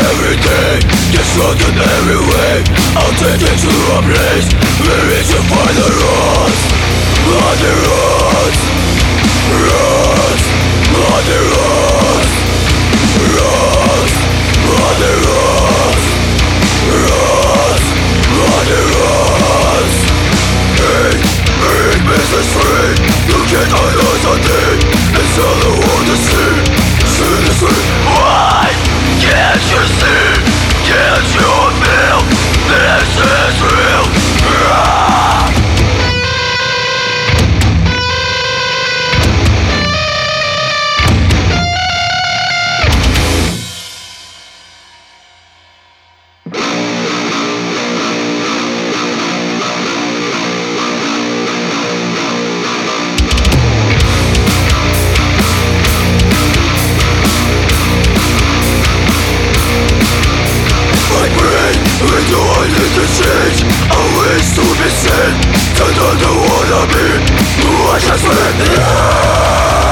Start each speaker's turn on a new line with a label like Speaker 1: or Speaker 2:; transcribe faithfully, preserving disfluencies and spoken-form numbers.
Speaker 1: everything, destruction every way. I'll take you to a place where it you find the roots, on the roots, roots, on the roots, roots, on the roots, roots, on the roots. Hate, hate makes us free. You can't hide us a thing. It's all the world to see. See the see. Why can't you see? Can't you feel? This is real. Ah! I need to change. I wish to be seen. Turn on the wanna be. I just live.